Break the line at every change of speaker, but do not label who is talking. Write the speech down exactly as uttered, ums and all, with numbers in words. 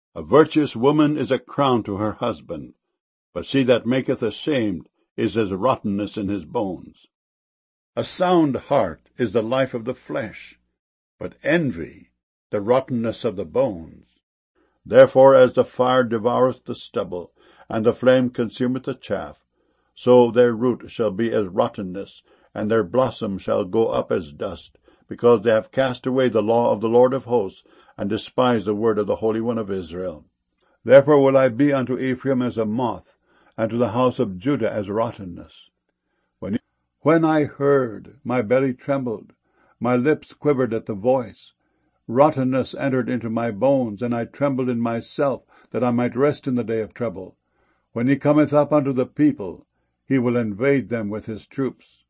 A virtuous woman is a crown to her husband, but she that maketh ashamed is as rottenness in his bones. A sound heart is the life of the flesh, but envy the rottenness of the bones. Therefore as the fire devoureth the stubble, and the flame consumeth the chaff, so their root shall be as rottenness, and their blossom shall go up as dust, because they have cast away the law of the Lord of hosts, and despised the word of the Holy One of Israel. Therefore will I be unto Ephraim as a moth, and to the house of Judah as rottenness. When, when I heard, my belly trembled, my lips quivered at the voice. Rottenness entered into my bones, and I trembled in myself, that I might rest in the day of trouble. When he cometh up unto the people, he will invade them with his troops.